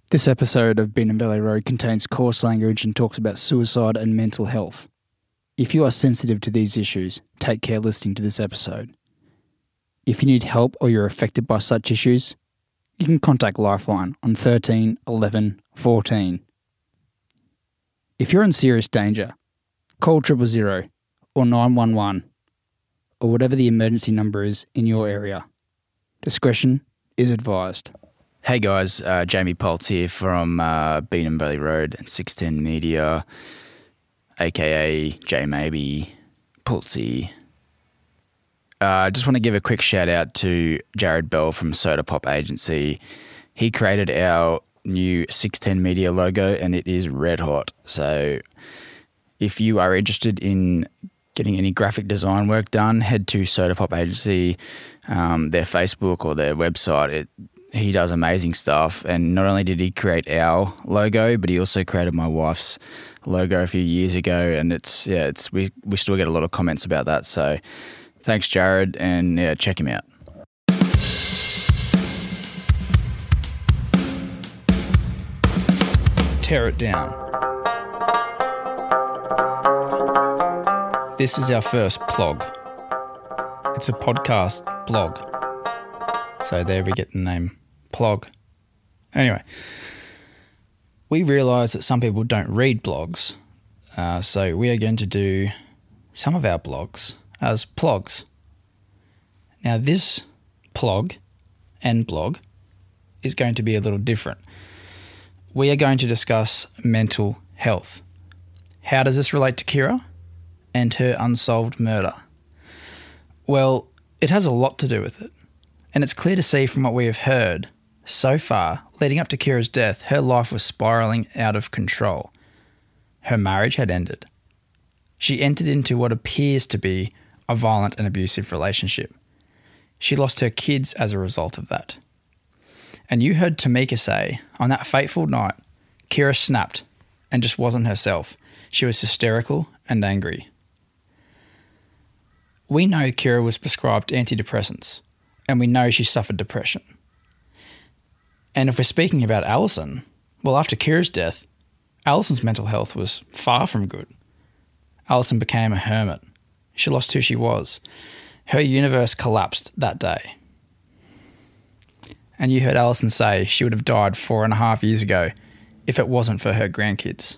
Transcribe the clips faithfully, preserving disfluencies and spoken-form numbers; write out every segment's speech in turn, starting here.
This episode of Beanham Valley Road contains coarse language and talks about suicide and mental health. If you are sensitive to these issues, take care listening to this episode. If you need help or you're affected by such issues, you can contact Lifeline on thirteen eleven fourteen. If you're in serious danger, call triple zero or nine one one or whatever the emergency number is in your area. Discretion is advised. Hey guys, uh, Jamie Poltz here from uh, Beanham Valley Road and six ten Media, aka J Maybe, Poltzy. I uh, just want to give a quick shout out to Jared Bell from Soda Pop Agency. He created our new six ten Media logo and it is red hot. So if you are interested in getting any graphic design work done, head to Soda Pop Agency, um, their Facebook or their website. It He does amazing stuff, and not only did he create our logo, but he also created my wife's logo a few years ago, and it's yeah, it's we we still get a lot of comments about that. So, thanks, Jared, and yeah, check him out. Tear it down. This is our first plog. It's a podcast blog. So there we get the name. Plog. Anyway, we realise that some people don't read blogs, uh, so we are going to do some of our blogs as plogs. Now this plog and blog is going to be a little different. We are going to discuss mental health. How does this relate to Kira and her unsolved murder? Well, it has a lot to do with it. And it's clear to see from what we have heard so far, leading up to Kira's death, her life was spiralling out of control. Her marriage had ended. She entered into what appears to be a violent and abusive relationship. She lost her kids as a result of that. And you heard Tamika say, on that fateful night, Kira snapped and just wasn't herself. She was hysterical and angry. We know Kira was prescribed antidepressants, and we know she suffered depression. And if we're speaking about Alison, well, after Kira's death, Alison's mental health was far from good. Alison became a hermit. She lost who she was. Her universe collapsed that day. And you heard Alison say she would have died four and a half years ago if it wasn't for her grandkids.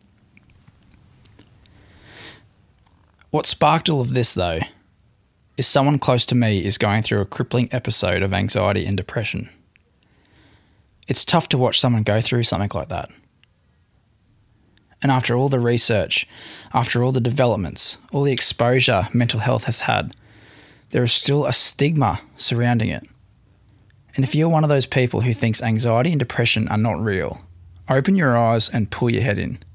What sparked all of this, though, is someone close to me is going through a crippling episode of anxiety and depression. It's tough to watch someone go through something like that. And after all the research, after all the developments, all the exposure mental health has had, there is still a stigma surrounding it. And if you're one of those people who thinks anxiety and depression are not real, open your eyes and pull your head in.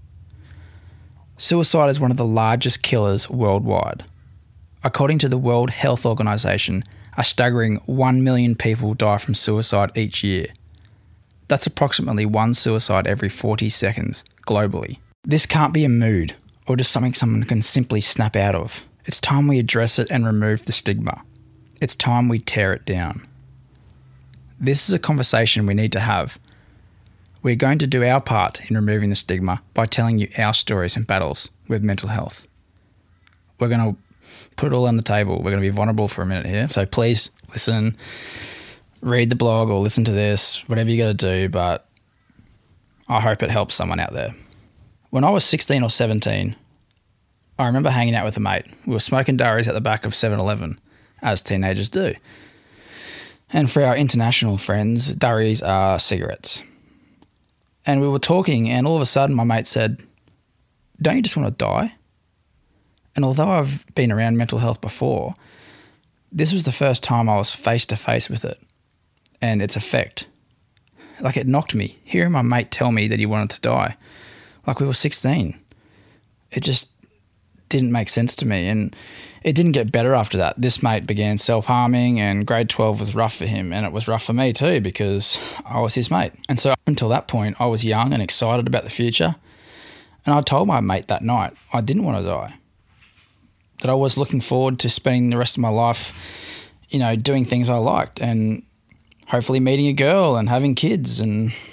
Suicide is one of the largest killers worldwide. According to the World Health Organization, a staggering one million people die from suicide each year. That's approximately one suicide every forty seconds globally. This can't be a mood or just something someone can simply snap out of. It's time we address it and remove the stigma. It's time we tear it down. This is a conversation we need to have. We're going to do our part in removing the stigma by telling you our stories and battles with mental health. We're going to put it all on the table. We're going to be vulnerable for a minute here. So please listen, read the blog or listen to this, whatever you got to do, but I hope it helps someone out there. When I was sixteen or seventeen, I remember hanging out with a mate. We were smoking durries at the back of seven eleven, as teenagers do. And for our international friends, durries are cigarettes. And we were talking, and all of a sudden my mate said, "Don't you just want to die?" And although I've been around mental health before, this was the first time I was face to face with it and its effect. Like, it knocked me, hearing my mate tell me that he wanted to die. Like, we were sixteen. It just didn't make sense to me, and it didn't get better after that. This mate began self-harming, and grade twelve was rough for him, and it was rough for me too because I was his mate. And so up until that point, I was young and excited about the future, and I told my mate that night I didn't want to die, that I was looking forward to spending the rest of my life, you know, doing things I liked and hopefully meeting a girl and having kids and,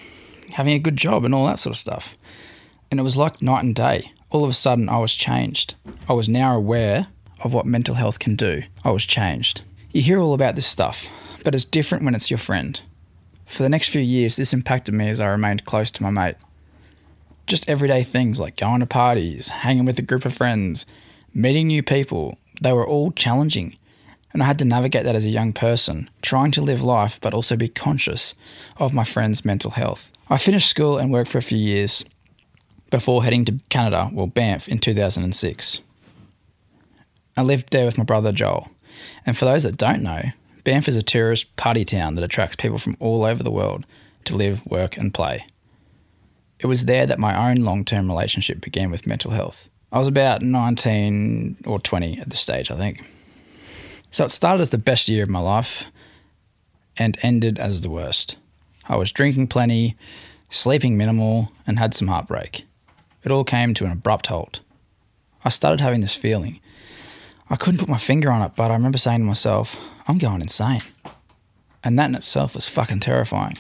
having a good job and all that sort of stuff. And it was like night and day. All of a sudden, I was changed. I was now aware of what mental health can do. I was changed. You hear all about this stuff, but it's different when it's your friend. For the next few years, this impacted me as I remained close to my mate. Just everyday things like going to parties, hanging with a group of friends, meeting new people, they were all challenging. And I had to navigate that as a young person, trying to live life but also be conscious of my friend's mental health. I finished school and worked for a few years before heading to Canada, well Banff, in two thousand six. I lived there with my brother Joel. And for those that don't know, Banff is a tourist party town that attracts people from all over the world to live, work and play. It was there that my own long-term relationship began with mental health. I was about nineteen or twenty at this stage, I think. So it started as the best year of my life and ended as the worst. I was drinking plenty, sleeping minimal, and had some heartbreak. It all came to an abrupt halt. I started having this feeling. I couldn't put my finger on it, but I remember saying to myself, I'm going insane. And that in itself was fucking terrifying.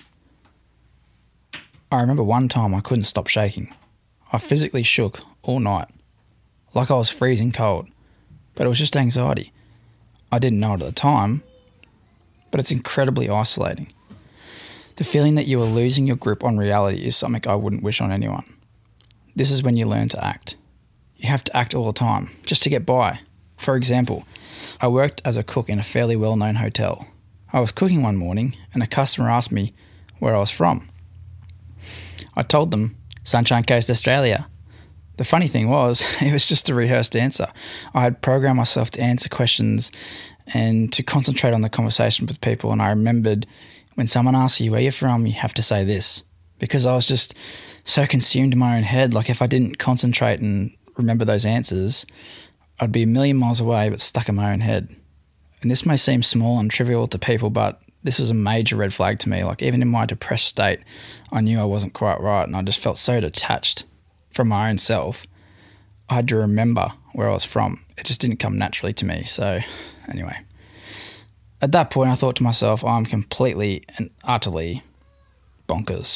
I remember one time I couldn't stop shaking. I physically shook all night, like I was freezing cold, but it was just anxiety. I didn't know it at the time, but it's incredibly isolating. The feeling that you are losing your grip on reality is something I wouldn't wish on anyone. This is when you learn to act. You have to act all the time, just to get by. For example, I worked as a cook in a fairly well-known hotel. I was cooking one morning and a customer asked me where I was from. I told them, Sunshine Coast, Australia. The funny thing was, it was just a rehearsed answer. I had programmed myself to answer questions and to concentrate on the conversation with people, and I remembered when someone asks you where you're from, you have to say this. Because I was just so consumed in my own head, like if I didn't concentrate and remember those answers, I'd be a million miles away but stuck in my own head. And this may seem small and trivial to people, but this was a major red flag to me. Like even in my depressed state, I knew I wasn't quite right and I just felt so detached from my own self. I had to remember where I was from. It just didn't come naturally to me. So anyway, at that point I thought to myself, I'm completely and utterly bonkers.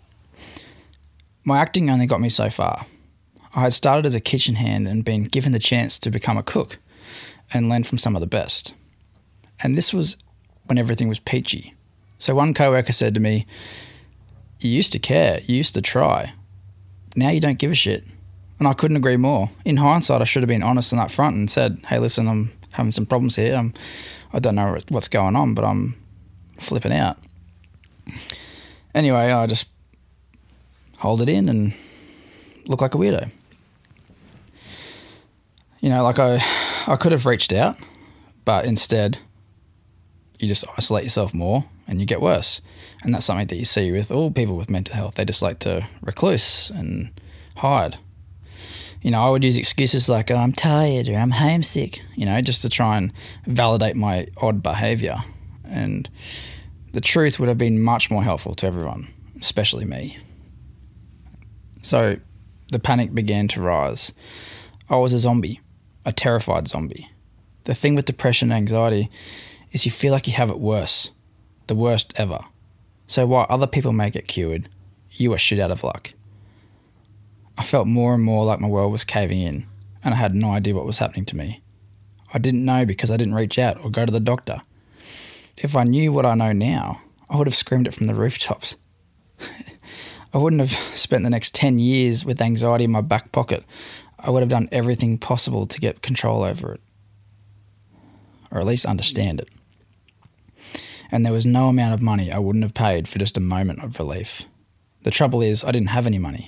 My acting only got me so far. I had started as a kitchen hand and been given the chance to become a cook and learn from some of the best. And this was when everything was peachy. So one coworker said to me, you used to care, you used to try. Now you don't give a shit. And I couldn't agree more. In hindsight, I should have been honest and upfront and said, hey, listen, I'm having some problems here. I'm, I don't know what's going on, but I'm flipping out. Anyway, I just hold it in and look like a weirdo. You know, like I, I could have reached out, but instead you just isolate yourself more and you get worse. And that's something that you see with all people with mental health. They just like to recluse and hide. You know, I would use excuses like, oh, I'm tired or I'm homesick, you know, just to try and validate my odd behaviour. And the truth would have been much more helpful to everyone, especially me. So the panic began to rise. I was a zombie, a terrified zombie. The thing with depression and anxiety is you feel like you have it worse, the worst ever. So while other people may get cured, you are shit out of luck. I felt more and more like my world was caving in, and I had no idea what was happening to me. I didn't know because I didn't reach out or go to the doctor. If I knew what I know now, I would have screamed it from the rooftops. I wouldn't have spent the next ten years with anxiety in my back pocket. I would have done everything possible to get control over it, or at least understand it. And there was no amount of money I wouldn't have paid for just a moment of relief. The trouble is, I didn't have any money.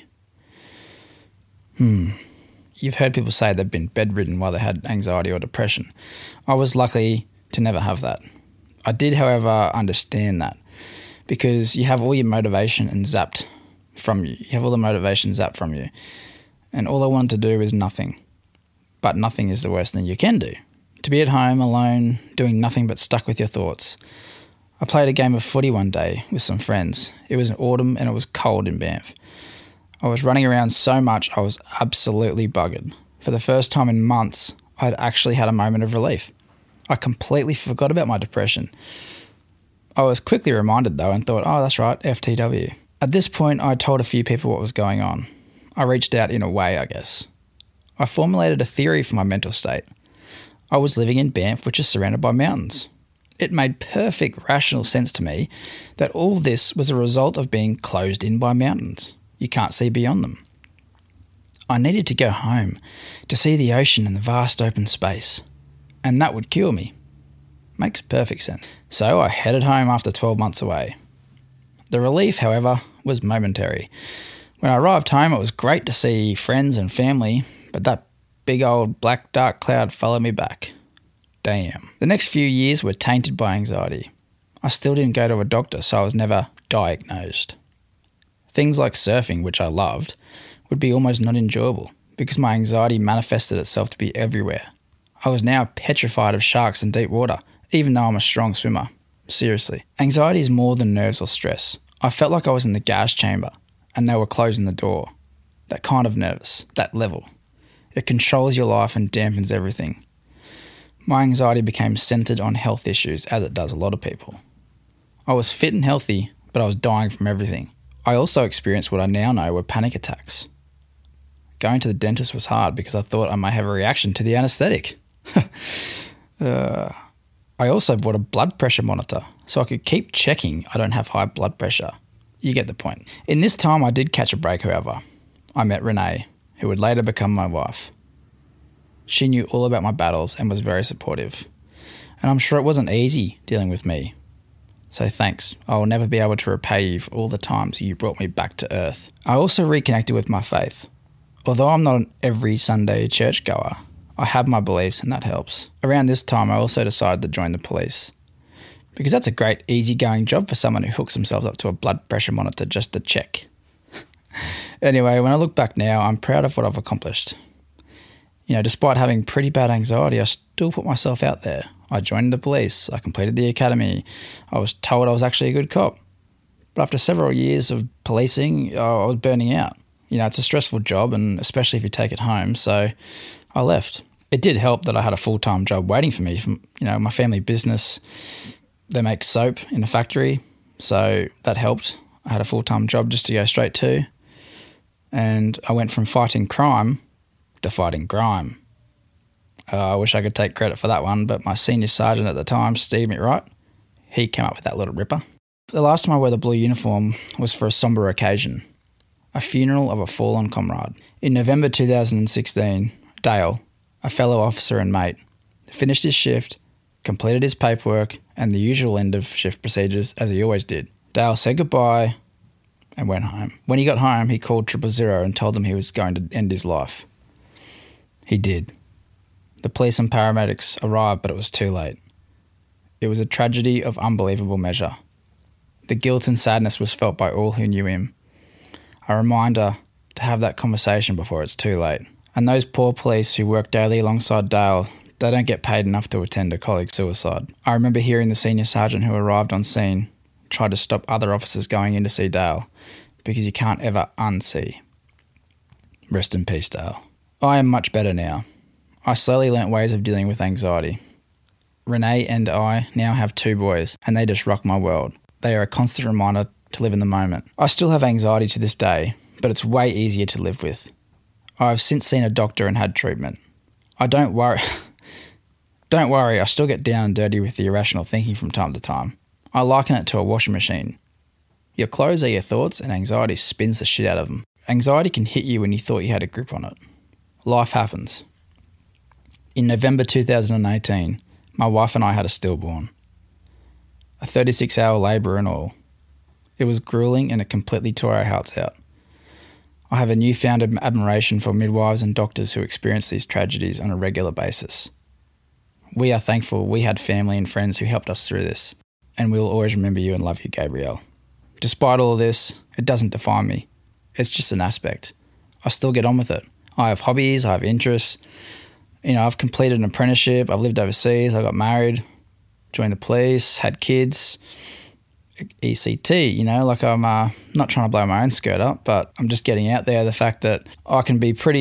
Hmm. You've heard people say they've been bedridden while they had anxiety or depression. I was lucky to never have that. I did, however, understand that because you have all your motivation and zapped from you. You have all the motivation zapped from you. And all I wanted to do is nothing. But nothing is the worst thing you can do. To be at home alone, doing nothing but stuck with your thoughts. I played a game of footy one day with some friends. It was autumn and it was cold in Banff. I was running around so much I was absolutely buggered. For the first time in months, I had actually had a moment of relief. I completely forgot about my depression. I was quickly reminded though and thought, oh, that's right, F T W. At this point, I told a few people what was going on. I reached out in a way, I guess. I formulated a theory for my mental state. I was living in Banff, which is surrounded by mountains. It made perfect rational sense to me that all this was a result of being closed in by mountains. You can't see beyond them. I needed to go home to see the ocean and the vast open space, and that would cure me. Makes perfect sense. So I headed home after twelve months away. The relief, however, was momentary. When I arrived home, it was great to see friends and family, but that big old black dark cloud followed me back. Damn. The next few years were tainted by anxiety. I still didn't go to a doctor, so I was never diagnosed. Things like surfing, which I loved, would be almost not enjoyable because my anxiety manifested itself to be everywhere. I was now petrified of sharks in deep water, even though I'm a strong swimmer. Seriously. Anxiety is more than nerves or stress. I felt like I was in the gas chamber and they were closing the door. That kind of nervous, that level. It controls your life and dampens everything. My anxiety became centred on health issues, as it does a lot of people. I was fit and healthy, but I was dying from everything. I also experienced what I now know were panic attacks. Going to the dentist was hard because I thought I may have a reaction to the anaesthetic. uh, I also bought a blood pressure monitor so I could keep checking I don't have high blood pressure. You get the point. In this time I did catch a break, however. I met Renee, who would later become my wife. She knew all about my battles and was very supportive. And I'm sure it wasn't easy dealing with me. So thanks. I will never be able to repay you for all the times you brought me back to earth. I also reconnected with my faith. Although I'm not an every Sunday churchgoer, I have my beliefs and that helps. Around this time, I also decided to join the police. Because that's a great, easygoing job for someone who hooks themselves up to a blood pressure monitor just to check. Anyway, when I look back now, I'm proud of what I've accomplished. You know, despite having pretty bad anxiety, I still put myself out there. I joined the police, I completed the academy, I was told I was actually a good cop. But after several years of policing, I was burning out. You know, it's a stressful job, and especially if you take it home, so I left. It did help that I had a full-time job waiting for me from, you know, my family business. They make soap in a factory, so that helped. I had a full-time job just to go straight to. And I went from fighting crime to fighting grime. Uh, I wish I could take credit for that one, but my senior sergeant at the time, Steve McWright, he came up with that little ripper. The last time I wore the blue uniform was for a sombre occasion, a funeral of a fallen comrade. In November two thousand sixteen, Dale, a fellow officer and mate, finished his shift, completed his paperwork and the usual end of shift procedures as he always did. Dale said goodbye and went home. When he got home, he called triple zero and told them he was going to end his life. He did. The police and paramedics arrived, but it was too late. It was a tragedy of unbelievable measure. The guilt and sadness was felt by all who knew him. A reminder to have that conversation before it's too late. And those poor police who work daily alongside Dale, they don't get paid enough to attend a colleague's suicide. I remember hearing the senior sergeant who arrived on scene try to stop other officers going in to see Dale because you can't ever unsee. Rest in peace, Dale. I am much better now. I slowly learnt ways of dealing with anxiety. Renee and I now have two boys, and they just rock my world. They are a constant reminder to live in the moment. I still have anxiety to this day, but it's way easier to live with. I have since seen a doctor and had treatment. I don't worry. Don't worry, I still get down and dirty with the irrational thinking from time to time. I liken it to a washing machine. Your clothes are your thoughts, and anxiety spins the shit out of them. Anxiety can hit you when you thought you had a grip on it. Life happens. In November two thousand eighteen, my wife and I had a stillborn. A thirty-six hour labour and all. It was gruelling and it completely tore our hearts out. I have a newfound admiration for midwives and doctors who experience these tragedies on a regular basis. We are thankful we had family and friends who helped us through this, and we will always remember you and love you, Gabrielle. Despite all of this, it doesn't define me. It's just an aspect. I still get on with it. I have hobbies, I have interests. You know, I've completed an apprenticeship, I've lived overseas, I got married, joined the police, had kids, E C T, you know, like I'm uh, not trying to blow my own skirt up, but I'm just getting out there the fact that I can be pretty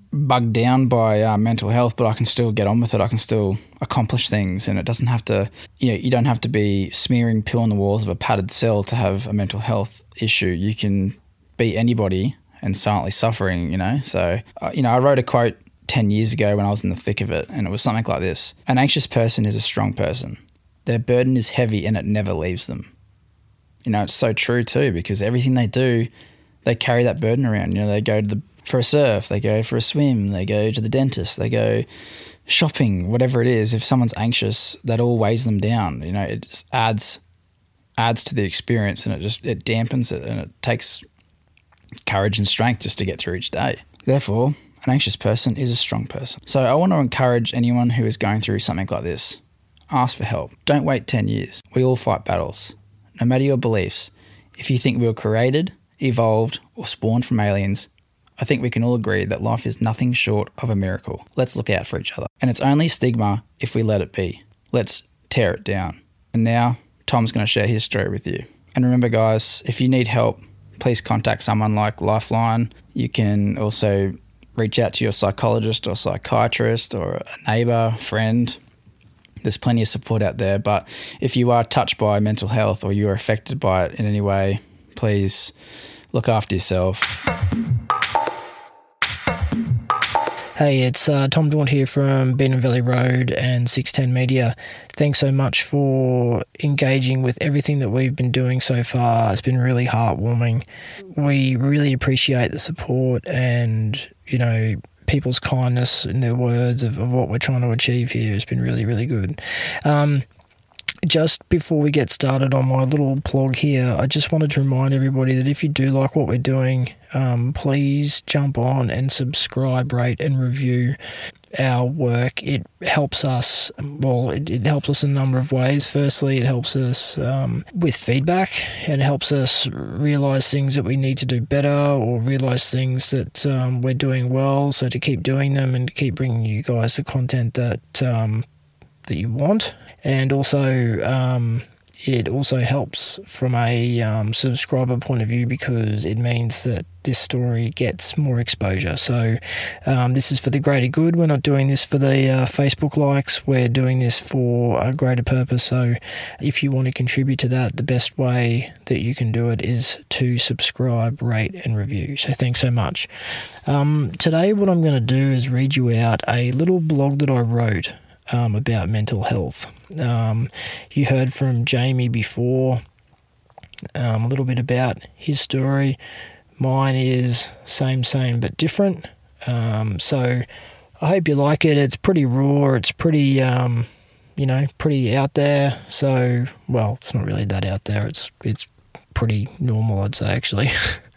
bugged down by uh, mental health, but I can still get on with it. I can still accomplish things, and it doesn't have to, you know, you don't have to be smearing poo on the walls of a padded cell to have a mental health issue. You can be anybody and silently suffering, you know. So, uh, you know, I wrote a quote ten years ago when I was in the thick of it, and it was something like this: an anxious person is a strong person. Their burden is heavy and it never leaves them. You know, it's so true too, because everything they do, they carry that burden around. You know, they go to the for a surf, they go for a swim, they go to the dentist, they go shopping, whatever it is. If someone's anxious, that all weighs them down. You know, it just adds adds to the experience, and it just it dampens it, and it takes courage and strength just to get through each day. Therefore, an anxious person is a strong person. So I want to encourage anyone who is going through something like this. Ask for help. Don't wait ten years. We all fight battles. No matter your beliefs, if you think we were created, evolved, or spawned from aliens, I think we can all agree that life is nothing short of a miracle. Let's look out for each other. And it's only stigma if we let it be. Let's tear it down. And now, Tom's going to share his story with you. And remember, guys, if you need help, please contact someone like Lifeline. You can also reach out to your psychologist or psychiatrist or a neighbour, friend. There's plenty of support out there. But if you are touched by mental health or you are affected by it in any way, please look after yourself. Hey, it's uh, Tom Daunt here from Beanham Valley Road and six ten Media. Thanks so much for engaging with everything that we've been doing so far. It's been really heartwarming. We really appreciate the support and, you know, people's kindness in their words of, of what we're trying to achieve here. It's been really, really good. Um, Just before we get started on my little plug here, I just wanted to remind everybody that if you do like what we're doing, um, please jump on and subscribe, rate and review our work. It helps us, well, it, it helps us in a number of ways. Firstly, it helps us um, with feedback and helps us realise things that we need to do better or realise things that um, we're doing well, so to keep doing them and to keep bringing you guys the content that um, that you want. And also, um, it also helps from a um, subscriber point of view because it means that this story gets more exposure. So um, this is for the greater good. We're not doing this for the uh, Facebook likes. We're doing this for a greater purpose. So if you want to contribute to that, the best way that you can do it is to subscribe, rate and review. So thanks so much. Um, today what I'm going to do is read you out a little blog that I wrote Um, about mental health. Um, you heard from Jamie before um, a little bit about his story. Mine is same, same, but different. Um, so I hope you like it. It's pretty raw. It's pretty, um, you know, pretty out there. So, well, it's not really that out there. It's it's pretty normal, I'd say, actually.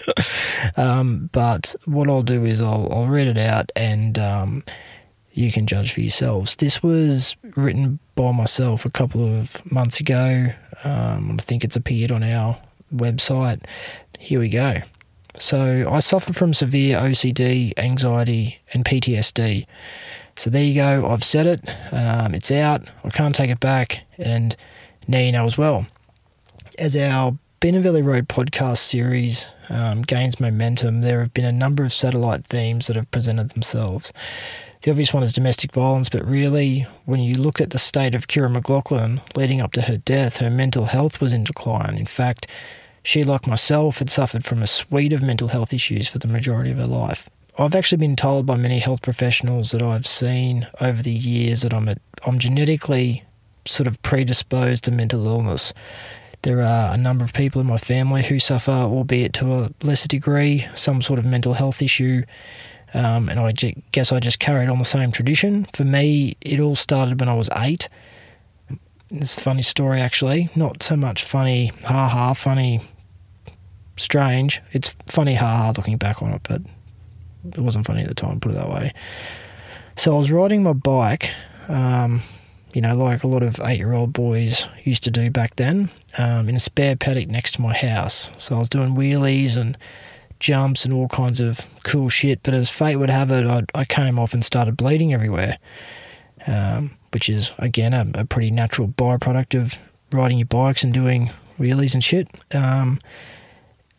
um, but what I'll do is I'll, I'll read it out and um, you can judge for yourselves. This was written by myself a couple of months ago. Um, I think it's appeared on our website. Here we go. So I suffer from severe O C D, anxiety, and P T S D. So there you go. I've said it. Um, it's out. I can't take it back. And now you know as well. As our Beanham Valley Road podcast series um, gains momentum, there have been a number of satellite themes that have presented themselves. The obvious one is domestic violence, but really, when you look at the state of Kira McLaughlin leading up to her death, her mental health was in decline. In fact, she, like myself, had suffered from a suite of mental health issues for the majority of her life. I've actually been told by many health professionals that I've seen over the years that I'm, a, I'm genetically sort of predisposed to mental illness. There are a number of people in my family who suffer, albeit to a lesser degree, some sort of mental health issue. Um, and I j- guess I just carried on the same tradition. For me, it all started when I was eight. It's a funny story, actually. Not so much funny, ha-ha, funny, strange. It's funny, ha-ha, looking back on it, but it wasn't funny at the time, put it that way. So I was riding my bike, um, you know, like a lot of eight-year-old boys used to do back then, um, in a spare paddock next to my house. So I was doing wheelies and jumps and all kinds of cool shit, but as fate would have it, I, I came off and started bleeding everywhere, um, which is, again, a, a pretty natural byproduct of riding your bikes and doing wheelies and shit. Um,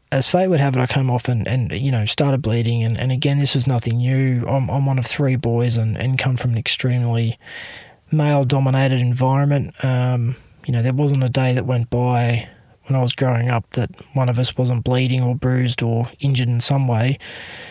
as fate would have it, I came off and, and you know, started bleeding. And, and again, this was nothing new. I'm, I'm one of three boys and, and come from an extremely male-dominated environment. Um, you know, there wasn't a day that went by when I was growing up that one of us wasn't bleeding or bruised or injured in some way.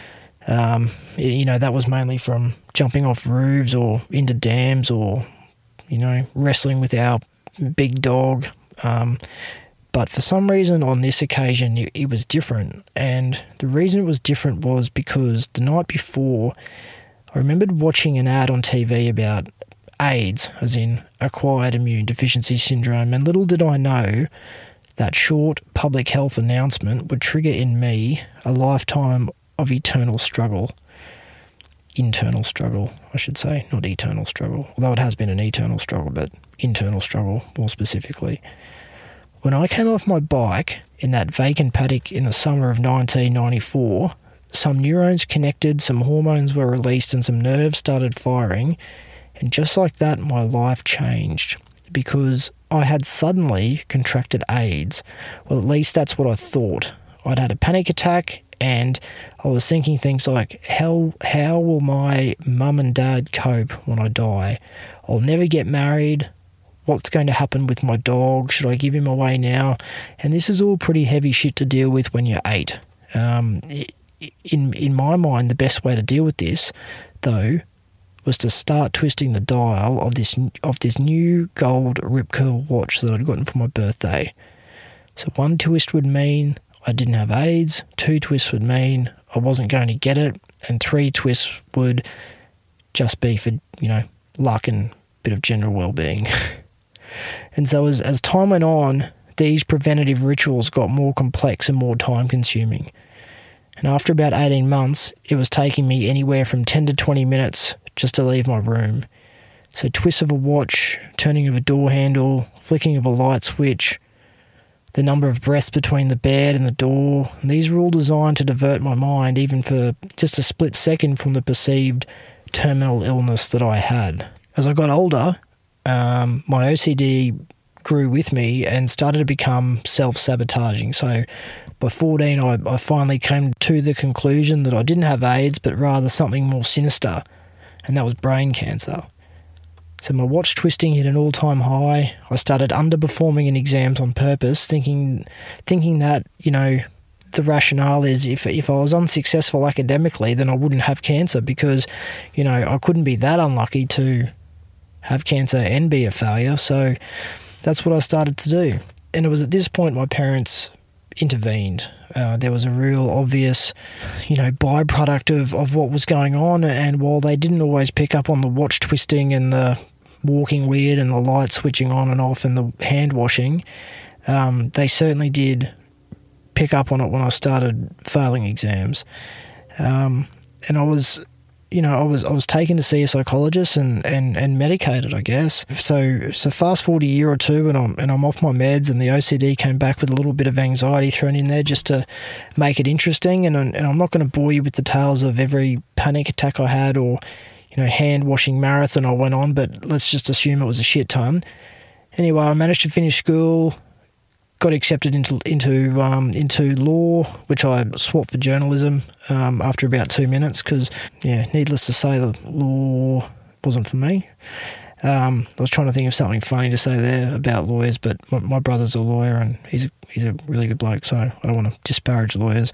Um, you know, that was mainly from jumping off roofs or into dams or, you know, wrestling with our big dog. Um, but for some reason on this occasion, it, it was different. And the reason it was different was because the night before, I remembered watching an ad on T V about AIDS, as in acquired immune deficiency syndrome. And little did I know that short public health announcement would trigger in me a lifetime of eternal struggle. Internal struggle, I should say, not eternal struggle. Although it has been an eternal struggle, but internal struggle more specifically. When I came off my bike in that vacant paddock in the summer of nineteen ninety-four, some neurons connected, some hormones were released, and some nerves started firing. And just like that, my life changed because I had suddenly contracted AIDS. Well, at least that's what I thought. I'd had a panic attack, and I was thinking things like, how, how will my mum and dad cope when I die? I'll never get married. What's going to happen with my dog? Should I give him away now? And this is all pretty heavy shit to deal with when you're eight. Um, in, in my mind, the best way to deal with this, though, was to start twisting the dial of this of this new gold Rip Curl watch that I'd gotten for my birthday. So one twist would mean I didn't have AIDS, two twists would mean I wasn't going to get it, and three twists would just be for, you know, luck and a bit of general well-being. And so as, as time went on, these preventative rituals got more complex and more time-consuming. And after about eighteen months, it was taking me anywhere from ten to twenty minutes just to leave my room. So twists of a watch, turning of a door handle, flicking of a light switch, the number of breaths between the bed and the door, and these were all designed to divert my mind even for just a split second from the perceived terminal illness that I had. As I got older, um, my O C D grew with me and started to become self-sabotaging. So by fourteen, I, I finally came to the conclusion that I didn't have AIDS, but rather something more sinister, and that was brain cancer. So my watch twisting hit an all-time high. I started underperforming in exams on purpose, thinking thinking that, you know, the rationale is if if I was unsuccessful academically, then I wouldn't have cancer because, you know, I couldn't be that unlucky to have cancer and be a failure. So that's what I started to do. And it was at this point my parents intervened. Uh, there was a real obvious, you know, byproduct of, of what was going on, and while they didn't always pick up on the watch twisting and the walking weird and the light switching on and off and the hand washing, um, they certainly did pick up on it when I started failing exams. Um, and I was, you know, I was I was taken to see a psychologist and, and, and medicated, I guess. So so fast forward a year or two and I'm and I'm off my meds, and the O C D came back with a little bit of anxiety thrown in there just to make it interesting. And and I'm not going to bore you with the tales of every panic attack I had or, you know, hand washing marathon I went on, but let's just assume it was a shit ton. Anyway, I managed to finish school, got accepted into into um, into law, which I swapped for journalism um, after about two minutes because, yeah, needless to say, the law wasn't for me. Um, I was trying to think of something funny to say there about lawyers, but my, my brother's a lawyer and he's a, he's a really good bloke, so I don't want to disparage lawyers.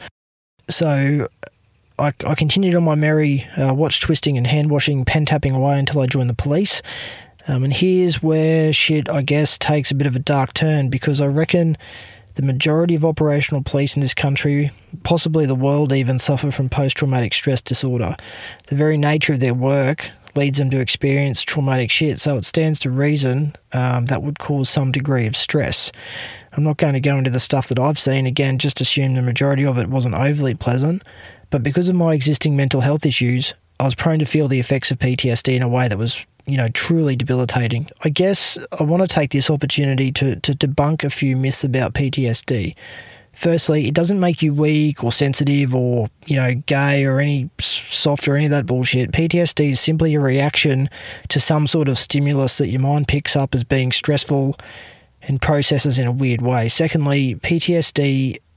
So I, I continued on my merry uh, watch twisting and hand washing, pen tapping away until I joined the police. Um, and here's where shit, I guess, takes a bit of a dark turn, because I reckon the majority of operational police in this country, possibly the world even, suffer from post-traumatic stress disorder. The very nature of their work leads them to experience traumatic shit, so it stands to reason um, that would cause some degree of stress. I'm not going to go into the stuff that I've seen, again, just assume the majority of it wasn't overly pleasant, but because of my existing mental health issues, I was prone to feel the effects of P T S D in a way that was, you know, truly debilitating. I guess I want to take this opportunity to, to debunk a few myths about P T S D. Firstly, it doesn't make you weak or sensitive or, you know, gay or any soft or any of that bullshit. P T S D is simply a reaction to some sort of stimulus that your mind picks up as being stressful and processes in a weird way. Secondly, P T S D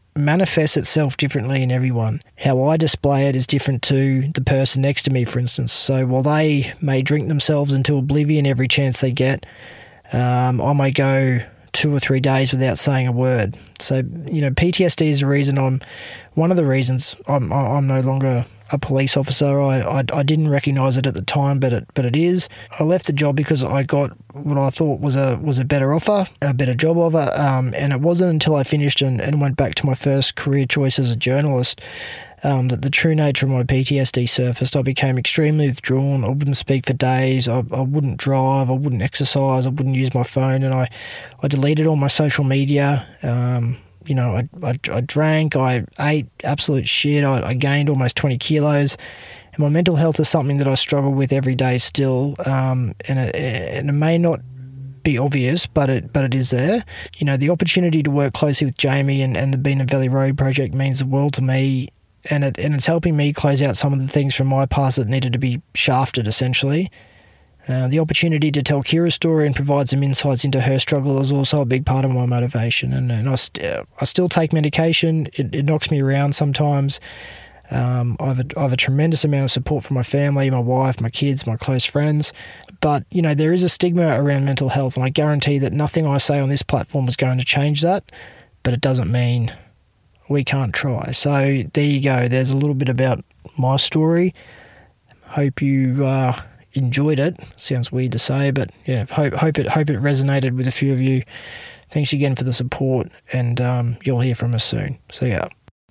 manifests itself differently in everyone. How I display it is different to the person next to me, for instance. So while they may drink themselves into oblivion every chance they get, um, I may go two or three days without saying a word. So, you know, P T S D is the reason I'm, one of the reasons I'm, I'm no longer a police officer. I, I, I didn't recognise it at the time, but it but it is. I left the job because I got what I thought was a was a better offer, a better job offer, um, and it wasn't until I finished and, and went back to my first career choice as a journalist um, that the true nature of my P T S D surfaced. I became extremely withdrawn. I wouldn't speak for days. I, I wouldn't drive. I wouldn't exercise. I wouldn't use my phone, and I, I deleted all my social media. Um, You know, I, I, I drank, I ate absolute shit, I, I gained almost twenty kilos, and my mental health is something that I struggle with every day still, um, and, it, and it may not be obvious, but it but it is there. You know, the opportunity to work closely with Jamie and, and the Beanham Valley Road project means the world to me, and it and it's helping me close out some of the things from my past that needed to be shafted, essentially. Uh, the opportunity to tell Kira's story and provide some insights into her struggle is also a big part of my motivation. And, and I, st- I still take medication. It, it knocks me around sometimes. Um, I, have a, I have a tremendous amount of support from my family, my wife, my kids, my close friends. But, you know, there is a stigma around mental health, and I guarantee that nothing I say on this platform is going to change that. But it doesn't mean we can't try. So there you go. There's a little bit about my story. Hope you... Uh, enjoyed it. Sounds weird to say, but yeah, hope hope it hope it resonated with a few of you. Thanks again for the support, and um, you'll hear from us soon. So yeah.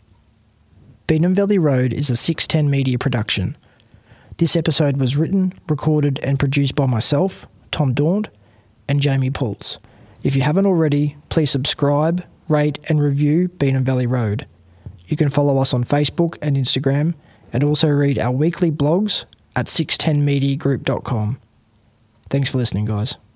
Beanham Valley Road is a six ten Media production. This episode was written, recorded, and produced by myself, Tom Daunt, and Jamie Pultz. If you haven't already, please subscribe, rate, and review Beanham Valley Road. You can follow us on Facebook and Instagram, and also read our weekly blogs at six ten media group dot com. Thanks for listening, guys.